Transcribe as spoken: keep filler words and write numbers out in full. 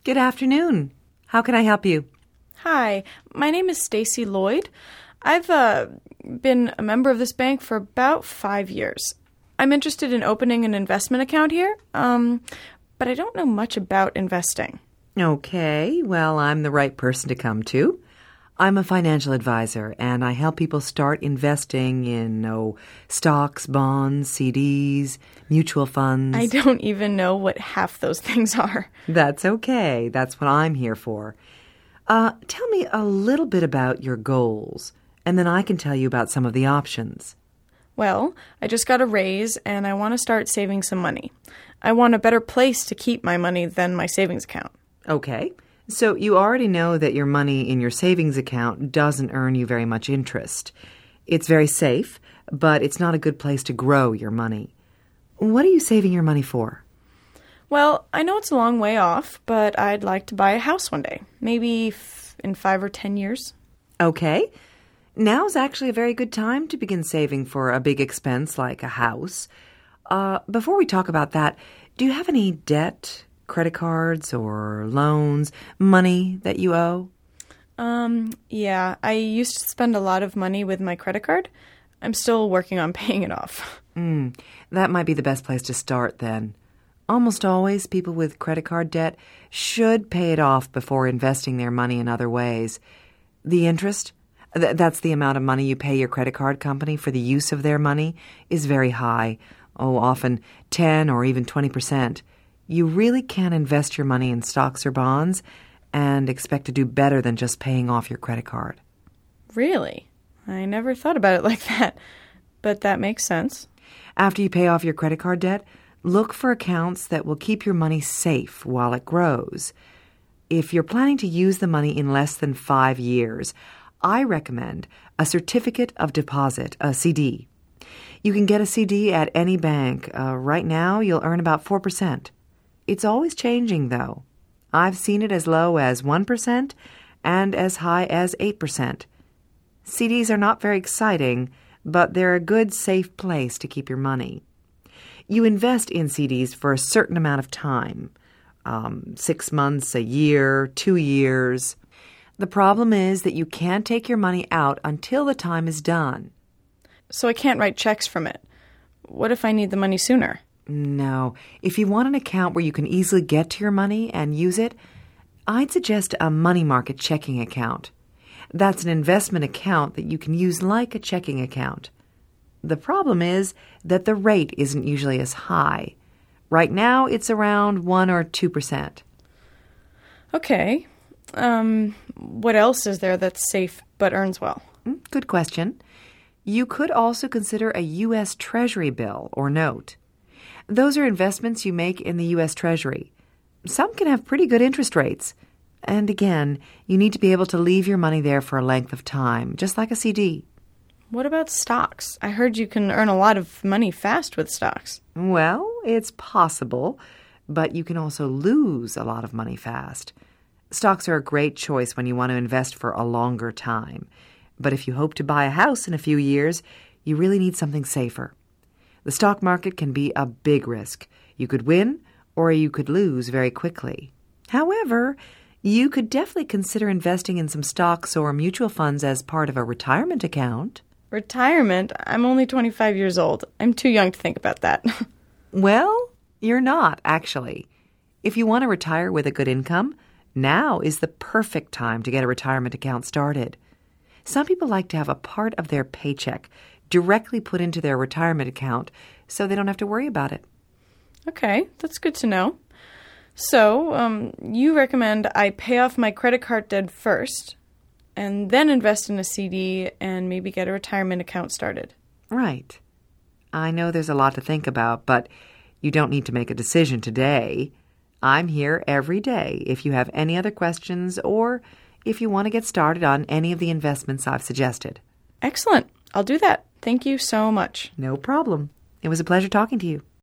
Good afternoon. How can I help you? Hi, my name is Stacy Lloyd. I've uh, been a member of this bank for about five years. I'm interested in opening an investment account here, um, but I don't know much about investing. Okay, well, I'm the right person to come to. I'm a financial advisor, and I help people start investing in, oh, stocks, bonds, C Ds, mutual funds. I don't even know what half those things are. That's okay. That's what I'm here for. Uh, tell me a little bit about your goals, and then I can tell you about some of the options. Well, I just got a raise, and I want to start saving some money. I want a better place to keep my money than my savings account. Okay. So you already know that your money in your savings account doesn't earn you very much interest. It's very safe, but it's not a good place to grow your money. What are you saving your money for? Well, I know it's a long way off, but I'd like to buy a house one day, maybe f- in five or ten years. Okay. Now's actually a very good time to begin saving for a big expense like a house. Uh, before we talk about that, do you have any debt, credit cards or loans, money that you owe? Um, yeah, I used to spend a lot of money with my credit card. I'm still working on paying it off. Mm, that might be the best place to start then. Almost always, people with credit card debt should pay it off before investing their money in other ways. The interest, th- that's the amount of money you pay your credit card company for the use of their money, is very high. Oh, often ten or even twenty percent. You really can't invest your money in stocks or bonds and expect to do better than just paying off your credit card. Really? I never thought about it like that, but that makes sense. After you pay off your credit card debt, look for accounts that will keep your money safe while it grows. If you're planning to use the money in less than five years, I recommend a certificate of deposit, a C D. You can get a C D at any bank. Uh, right now, you'll earn about four percent. It's always changing, though. I've seen it as low as one percent and as high as eight percent. C Ds are not very exciting, but they're a good, safe place to keep your money. You invest in C Ds for a certain amount of time, um, six months, a year, two years. The problem is that you can't take your money out until the time is done. So I can't write checks from it. What if I need the money sooner? No. If you want an account where you can easily get to your money and use it, I'd suggest a money market checking account. That's an investment account that you can use like a checking account. The problem is that the rate isn't usually as high. Right now, it's around one or two percent. Okay. Um, what else is there that's safe but earns well? Good question. You could also consider a U S Treasury bill or note. Those are investments you make in the U S Treasury. Some can have pretty good interest rates. And again, you need to be able to leave your money there for a length of time, just like a C D. What about stocks? I heard you can earn a lot of money fast with stocks. Well, it's possible, but you can also lose a lot of money fast. Stocks are a great choice when you want to invest for a longer time. But if you hope to buy a house in a few years, you really need something safer. The stock market can be a big risk. You could win or you could lose very quickly. However, you could definitely consider investing in some stocks or mutual funds as part of a retirement account. Retirement? I'm only twenty-five years old. I'm too young to think about that. Well, you're not, actually. If you want to retire with a good income, now is the perfect time to get a retirement account started. Some people like to have a part of their paycheck directly put into their retirement account so they don't have to worry about it. Okay, that's good to know. So, um, you recommend I pay off my credit card debt first and then invest in a C D and maybe get a retirement account started. Right. I know there's a lot to think about, but you don't need to make a decision today. I'm here every day if you have any other questions or if you want to get started on any of the investments I've suggested. Excellent. I'll do that. Thank you so much. No problem. It was a pleasure talking to you.